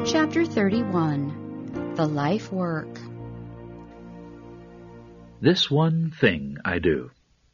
Chapter 31, The Life Work. This one thing I do.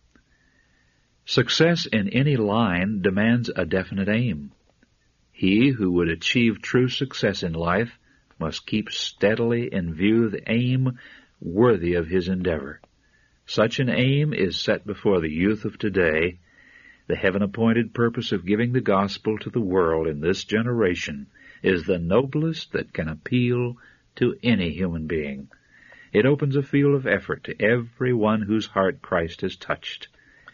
Success in any line demands a definite aim. He who would achieve true success in life must keep steadily in view the aim worthy of his endeavor. Such an aim is set before the youth of today. The heaven-appointed purpose of giving the gospel to the world in this generation is the noblest that can appeal to any human being. It opens a field of effort to every one whose heart Christ has touched.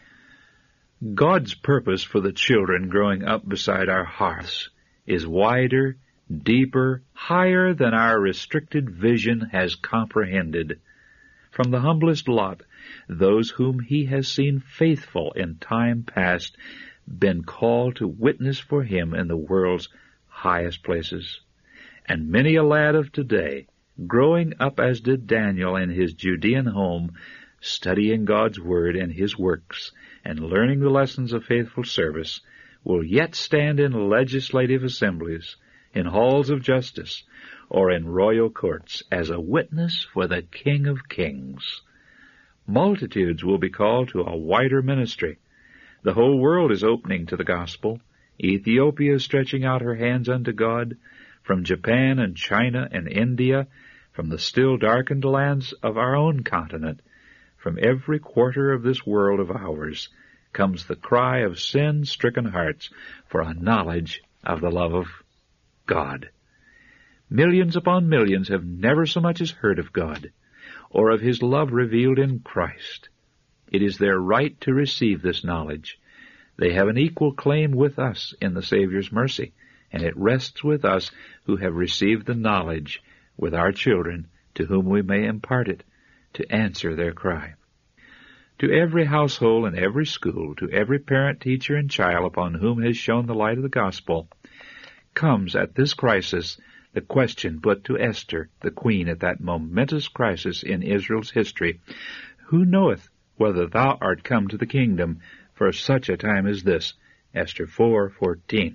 God's purpose for the children growing up beside our hearths is wider, deeper, higher than our restricted vision has comprehended. From the humblest lot, those whom He has seen faithful in time past, been called to witness for Him in the world's highest places. And many a lad of today, growing up as did Daniel in his Judean home, studying God's Word and His works, and learning the lessons of faithful service, will yet stand in legislative assemblies, in halls of justice, or in royal courts as a witness for the King of Kings. Multitudes will be called to a wider ministry. The whole world is opening to the gospel. Ethiopia is stretching out her hands unto God. From Japan and China and India, from the still darkened lands of our own continent, from every quarter of this world of ours, comes the cry of sin-stricken hearts for a knowledge of the love of God. Millions upon millions have never so much as heard of God, or of His love revealed in Christ. It is their right to receive this knowledge. They have an equal claim with us in the Savior's mercy, and it rests with us who have received the knowledge with our children, to whom we may impart it, to answer their cry. To every household and every school, to every parent, teacher, and child upon whom has shone the light of the gospel, comes at this crisis the question put to Esther, the queen at that momentous crisis in Israel's history: Who knoweth whether thou art come to the kingdom for such a time as this? Esther 4:14.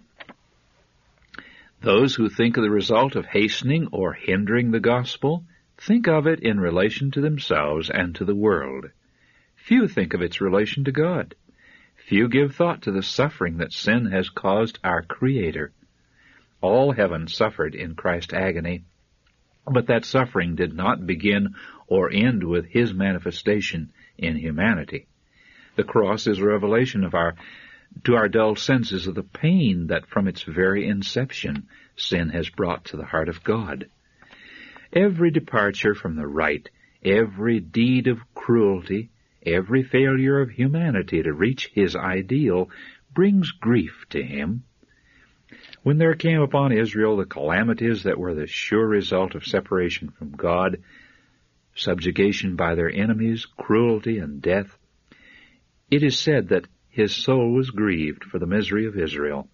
Those who think of the result of hastening or hindering the gospel think of it in relation to themselves and to the world. Few think of its relation to God. Few give thought to the suffering that sin has caused our Creator. All heaven suffered in Christ's agony, but that suffering did not begin or end with His manifestation in humanity. The cross is a revelation to our dull senses of the pain that from its very inception sin has brought to the heart of God. Every departure from the right, every deed of cruelty, every failure of humanity to reach His ideal brings grief to Him. When there came upon Israel the calamities that were the sure result of separation from God, subjugation by their enemies, cruelty, and death, it is said that His soul was grieved for the misery of Israel.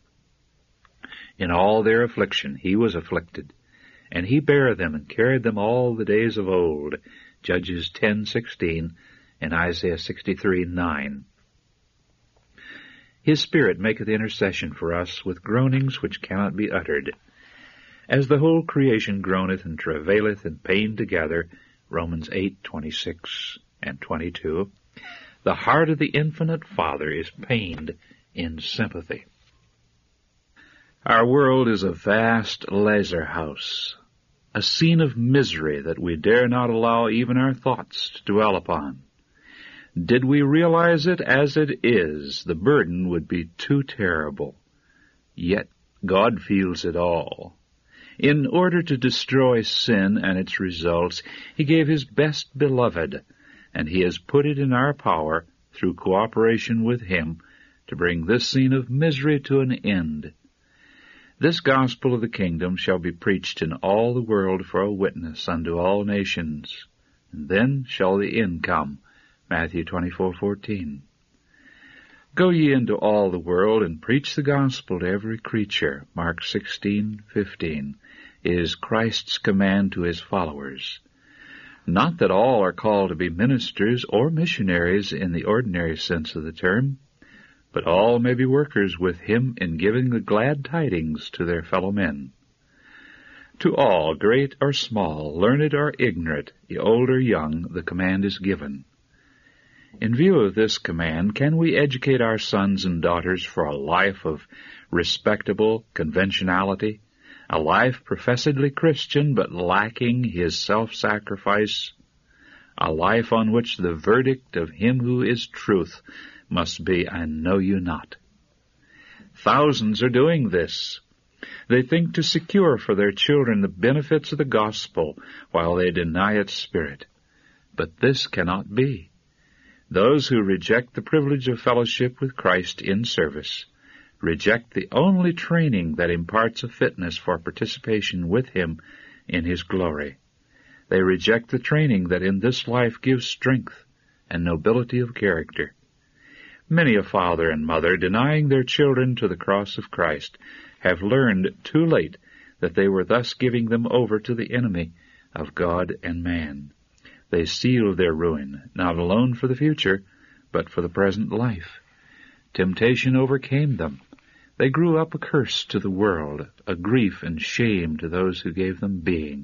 In all their affliction He was afflicted, and He bare them and carried them all the days of old. Judges 10:16 and Isaiah 63:9. His Spirit maketh intercession for us with groanings which cannot be uttered. As the whole creation groaneth and travaileth in pain together, Romans 8:26 and 22, the heart of the infinite Father is pained in sympathy. Our world is a vast lazar house, a scene of misery that we dare not allow even our thoughts to dwell upon. Did we realize it as it is, the burden would be too terrible. Yet God feels it all. In order to destroy sin and its results, He gave His best beloved, and He has put it in our power, through cooperation with Him, to bring this scene of misery to an end. This gospel of the kingdom shall be preached in all the world for a witness unto all nations, and then shall the end come. Matthew 24:14. Go ye into all the world and preach the gospel to every creature. Mark 16:15 is Christ's command to His followers. Not that all are called to be ministers or missionaries in the ordinary sense of the term, but all may be workers with Him in giving the glad tidings to their fellow men. To all, great or small, learned or ignorant, old or young, the command is given. In view of this command, can we educate our sons and daughters for a life of respectable conventionality, a life professedly Christian but lacking his self-sacrifice, a life on which the verdict of him who is truth must be, I know you not? Thousands are doing this. They think to secure for their children the benefits of the gospel while they deny its spirit. But this cannot be. Those who reject the privilege of fellowship with Christ in service reject the only training that imparts a fitness for participation with Him in His glory. They reject the training that in this life gives strength and nobility of character. Many a father and mother, denying their children to the cross of Christ, have learned too late that they were thus giving them over to the enemy of God and man. They sealed their ruin, not alone for the future, but for the present life. Temptation overcame them. They grew up a curse to the world, a grief and shame to those who gave them being.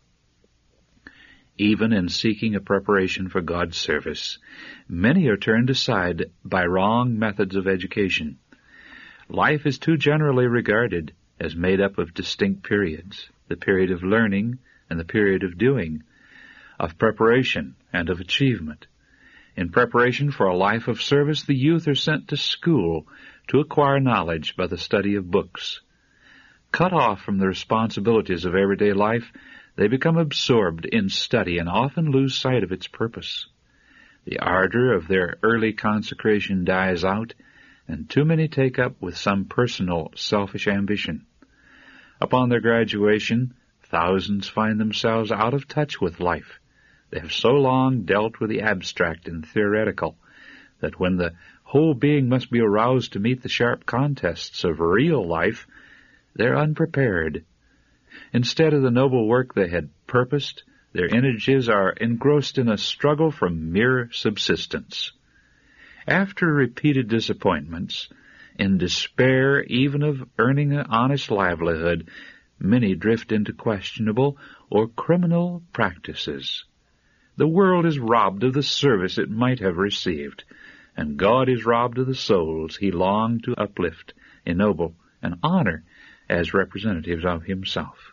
Even in seeking a preparation for God's service, many are turned aside by wrong methods of education. Life is too generally regarded as made up of distinct periods, the period of learning and the period of doing, of preparation and of achievement. In preparation for a life of service, the youth are sent to school to acquire knowledge by the study of books. Cut off from the responsibilities of everyday life, they become absorbed in study and often lose sight of its purpose. The ardor of their early consecration dies out, and too many take up with some personal, selfish ambition. Upon their graduation, thousands find themselves out of touch with life. They have so long dealt with the abstract and theoretical that when the whole being must be aroused to meet the sharp contests of real life, they're unprepared. Instead of the noble work they had purposed, their energies are engrossed in a struggle for mere subsistence. After repeated disappointments, in despair even of earning an honest livelihood, many drift into questionable or criminal practices. The world is robbed of the service it might have received, and God is robbed of the souls He longed to uplift, ennoble, and honor as representatives of Himself.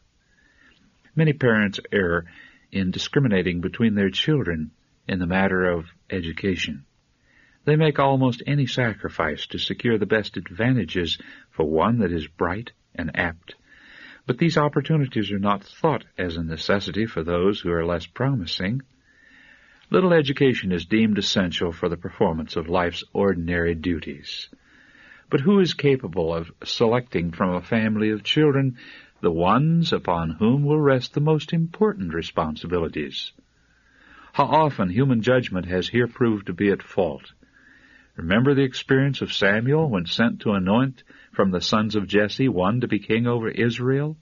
Many parents err in discriminating between their children in the matter of education. They make almost any sacrifice to secure the best advantages for one that is bright and apt. But these opportunities are not thought as a necessity for those who are less promising. Little education is deemed essential for the performance of life's ordinary duties. But who is capable of selecting from a family of children the ones upon whom will rest the most important responsibilities? How often human judgment has here proved to be at fault. Remember the experience of Samuel when sent to anoint from the sons of Jesse one to be king over Israel?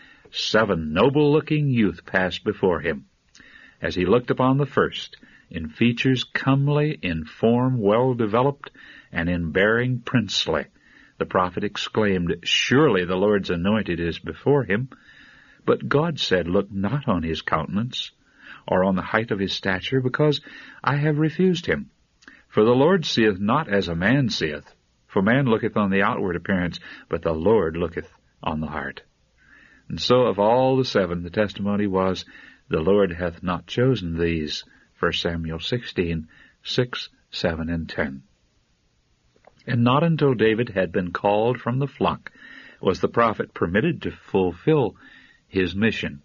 7 noble-looking youth passed before him. As he looked upon the first, in features comely, in form well-developed, and in bearing princely, the prophet exclaimed, "Surely the Lord's anointed is before him." But God said, "Look not on his countenance, or on the height of his stature, because I have refused him. For the Lord seeth not as a man seeth, for man looketh on the outward appearance, but the Lord looketh on the heart." And so of all the 7, the testimony was, "The Lord hath not chosen these." 1 Samuel 16, 6, 7, and 10. And not until David had been called from the flock was the prophet permitted to fulfill his mission.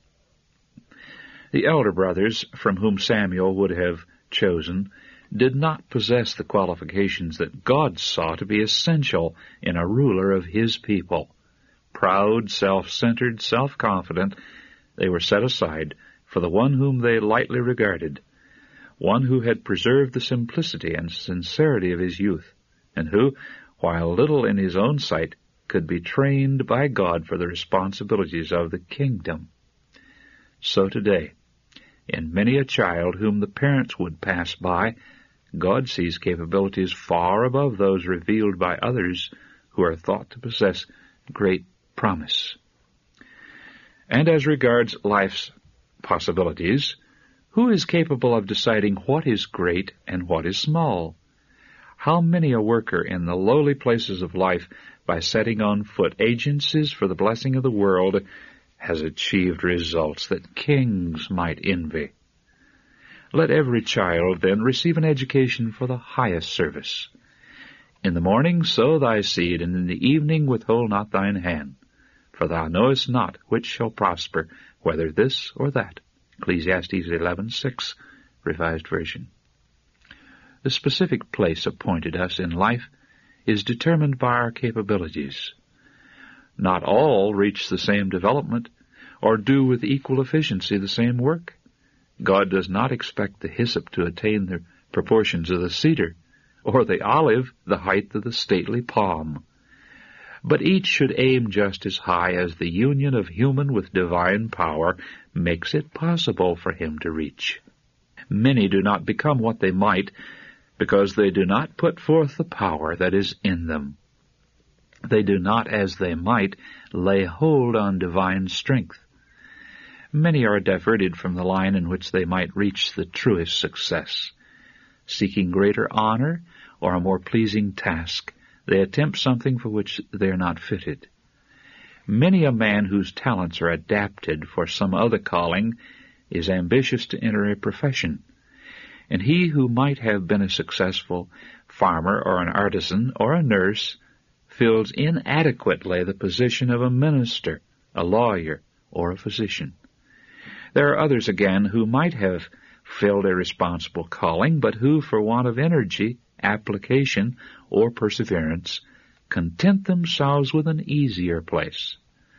The elder brothers, from whom Samuel would have chosen, did not possess the qualifications that God saw to be essential in a ruler of His people. Proud, self-centered, self-confident, they were set aside for the one whom they lightly regarded, one who had preserved the simplicity and sincerity of his youth, and who, while little in his own sight, could be trained by God for the responsibilities of the kingdom. So today, in many a child whom the parents would pass by, God sees capabilities far above those revealed by others who are thought to possess great promise. And as regards life's possibilities, who is capable of deciding what is great and what is small? How many a worker in the lowly places of life, by setting on foot agencies for the blessing of the world, has achieved results that kings might envy. Let every child, then, receive an education for the highest service. In the morning sow thy seed, and in the evening withhold not thine hand. For thou knowest not which shall prosper, whether this or that. Ecclesiastes 11:6, Revised Version. The specific place appointed us in life is determined by our capabilities. Not all reach the same development, or do with equal efficiency the same work. God does not expect the hyssop to attain the proportions of the cedar, or the olive the height of the stately palm. But each should aim just as high as the union of human with divine power makes it possible for him to reach. Many do not become what they might because they do not put forth the power that is in them. They do not, as they might, lay hold on divine strength. Many are diverted from the line in which they might reach the truest success. Seeking greater honor or a more pleasing task, they attempt something for which they are not fitted. Many a man whose talents are adapted for some other calling is ambitious to enter a profession, and he who might have been a successful farmer or an artisan or a nurse fills inadequately the position of a minister, a lawyer, or a physician. There are others again who might have filled a responsible calling, but who, for want of energy, application, or perseverance, content themselves with an easier place.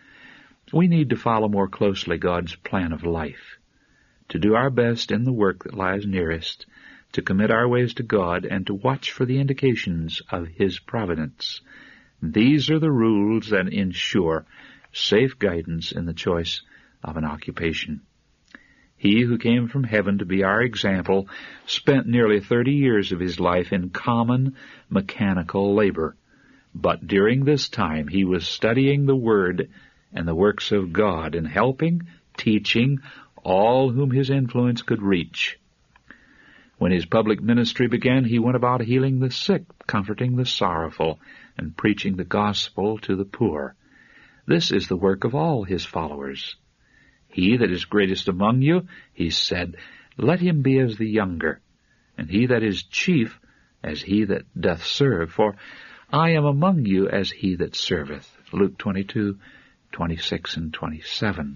We need to follow more closely God's plan of life, to do our best in the work that lies nearest, to commit our ways to God, and to watch for the indications of His providence. These are the rules that ensure safe guidance in the choice of an occupation. He who came from heaven to be our example spent nearly 30 years of his life in common mechanical labor. But during this time he was studying the Word and the works of God and helping, teaching all whom his influence could reach. When his public ministry began, he went about healing the sick, comforting the sorrowful, and preaching the gospel to the poor. This is the work of all his followers. He that is greatest among you, he said, let him be as the younger, and he that is chief as he that doth serve. For I am among you as he that serveth. Luke 22:26 and 27.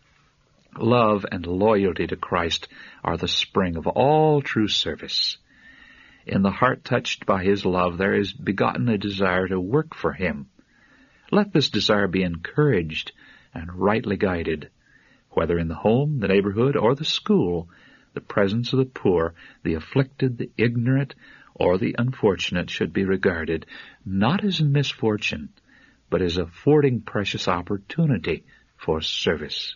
Love and loyalty to Christ are the spring of all true service. In the heart touched by his love there is begotten a desire to work for him. Let this desire be encouraged and rightly guided. Whether in the home, the neighborhood, or the school, the presence of the poor, the afflicted, the ignorant, or the unfortunate should be regarded not as a misfortune, but as affording precious opportunity for service.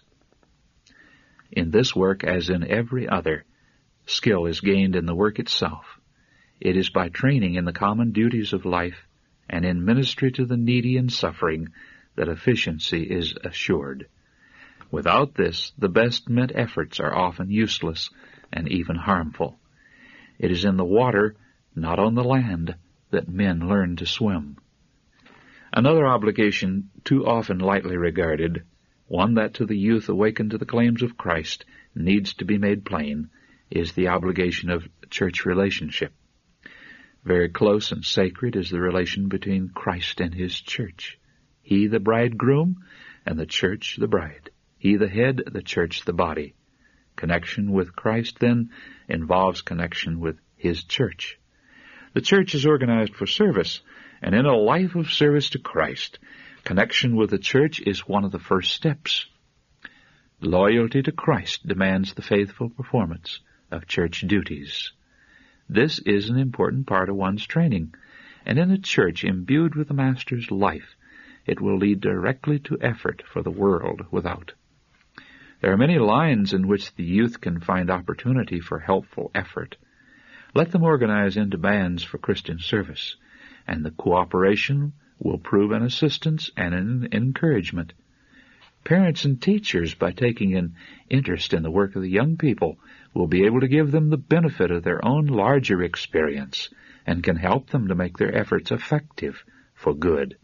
In this work, as in every other, skill is gained in the work itself. It is by training in the common duties of life and in ministry to the needy and suffering that efficiency is assured. Without this, the best meant efforts are often useless and even harmful. It is in the water, not on the land, that men learn to swim. Another obligation too often lightly regarded, one that to the youth awakened to the claims of Christ needs to be made plain, is the obligation of church relationship. Very close and sacred is the relation between Christ and His church. He the bridegroom, and the church the bride. He the head, the church the body. Connection with Christ, then, involves connection with His church. The church is organized for service, and in a life of service to Christ, connection with the church is one of the first steps. Loyalty to Christ demands the faithful performance of church duties. This is an important part of one's training, and in a church imbued with the Master's life, it will lead directly to effort for the world without. There are many lines in which the youth can find opportunity for helpful effort. Let them organize into bands for Christian service, and the cooperation will prove an assistance and an encouragement. Parents and teachers, by taking an interest in the work of the young people, will be able to give them the benefit of their own larger experience and can help them to make their efforts effective for good.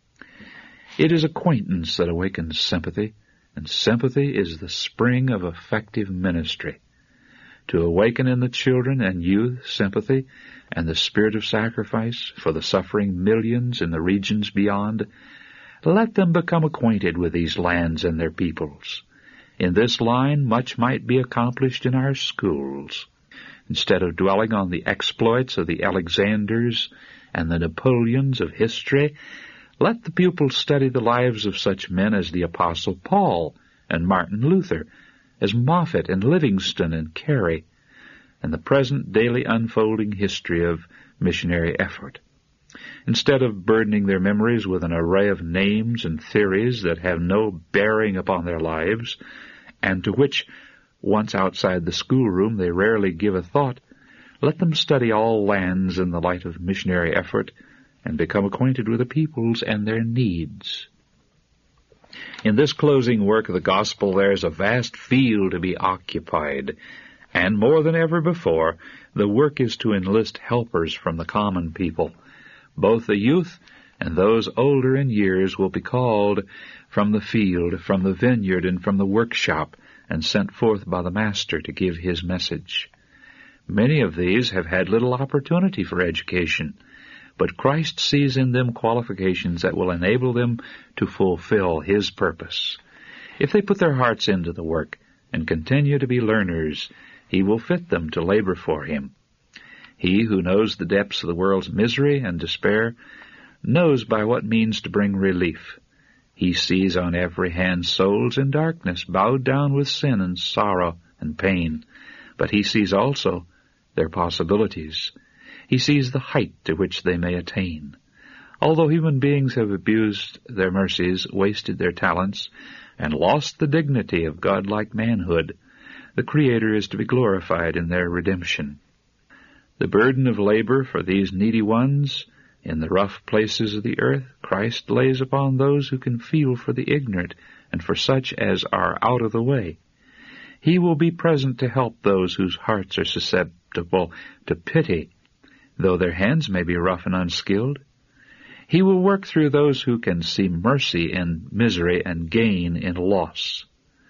It is acquaintance that awakens sympathy, and sympathy is the spring of effective ministry. To awaken in the children and youth sympathy and the spirit of sacrifice for the suffering millions in the regions beyond, let them become acquainted with these lands and their peoples. In this line, much might be accomplished in our schools. Instead of dwelling on the exploits of the Alexanders and the Napoleons of history, let the pupils study the lives of such men as the Apostle Paul and Martin Luther, as Moffat and Livingston and Carey, and the present daily unfolding history of missionary effort. Instead of burdening their memories with an array of names and theories that have no bearing upon their lives, and to which, once outside the schoolroom, they rarely give a thought, let them study all lands in the light of missionary effort and become acquainted with the peoples and their needs. In this closing work of the gospel, there is a vast field to be occupied, and more than ever before, the work is to enlist helpers from the common people. Both the youth and those older in years will be called from the field, from the vineyard, and from the workshop, and sent forth by the Master to give his message. Many of these have had little opportunity for education, but Christ sees in them qualifications that will enable them to fulfill his purpose. If they put their hearts into the work and continue to be learners, he will fit them to labor for him. He who knows the depths of the world's misery and despair knows by what means to bring relief. He sees on every hand souls in darkness, bowed down with sin and sorrow and pain, but he sees also their possibilities. He sees the height to which they may attain. Although human beings have abused their mercies, wasted their talents, and lost the dignity of godlike manhood, the Creator is to be glorified in their redemption. The burden of labor for these needy ones in the rough places of the earth Christ lays upon those who can feel for the ignorant and for such as are out of the way. He will be present to help those whose hearts are susceptible to pity, though their hands may be rough and unskilled. He will work through those who can see mercy in misery and gain in loss.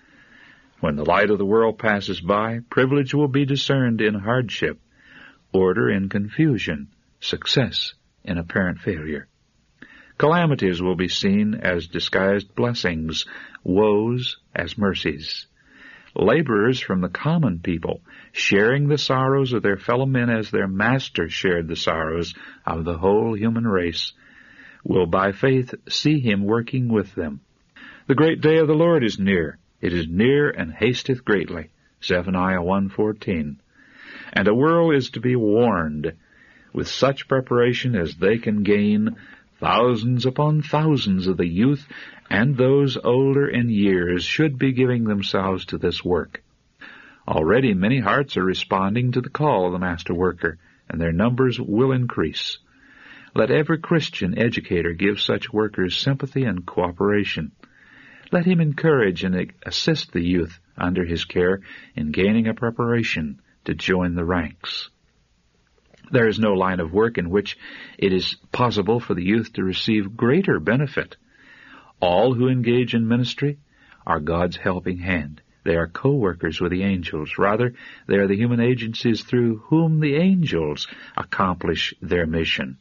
When the light of the world passes by, privilege will be discerned in hardship, order in confusion, success in apparent failure. Calamities will be seen as disguised blessings, woes as mercies. Laborers from the common people, sharing the sorrows of their fellow men as their Master shared the sorrows of the whole human race, will by faith see him working with them. The great day of the Lord is near. It is near and hasteth greatly. Zephaniah 1:14. And a world is to be warned. With such preparation as they can gain, thousands upon thousands of the youth and those older in years should be giving themselves to this work. Already many hearts are responding to the call of the Master Worker, and their numbers will increase. Let every Christian educator give such workers sympathy and cooperation. Let him encourage and assist the youth under his care in gaining a preparation to join the ranks. There is no line of work in which it is possible for the youth to receive greater benefit. All who engage in ministry are God's helping hand. They are co-workers with the angels. Rather, they are the human agencies through whom the angels accomplish their mission.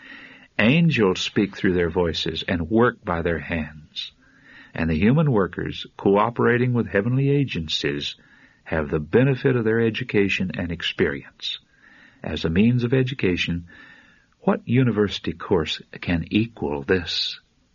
Angels speak through their voices and work by their hands. And the human workers, cooperating with heavenly agencies, have the benefit of their education and experience. As a means of education, what university course can equal this?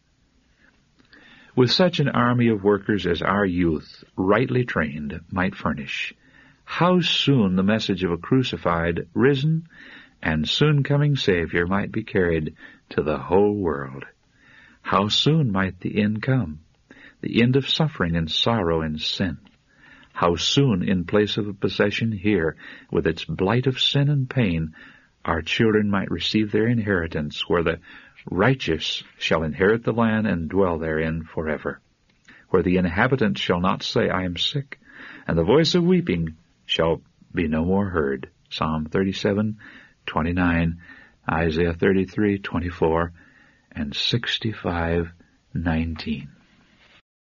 With such an army of workers as our youth, rightly trained, might furnish, how soon the message of a crucified, risen, and soon-coming Savior might be carried to the whole world. How soon might the end come, the end of suffering and sorrow and sin. How soon, in place of a possession here, with its blight of sin and pain, our children might receive their inheritance, where the righteous shall inherit the land and dwell therein forever. where the inhabitants shall not say, I am sick, and the voice of weeping shall be no more heard. Psalm 37:29, Isaiah 33:24, and 65:19.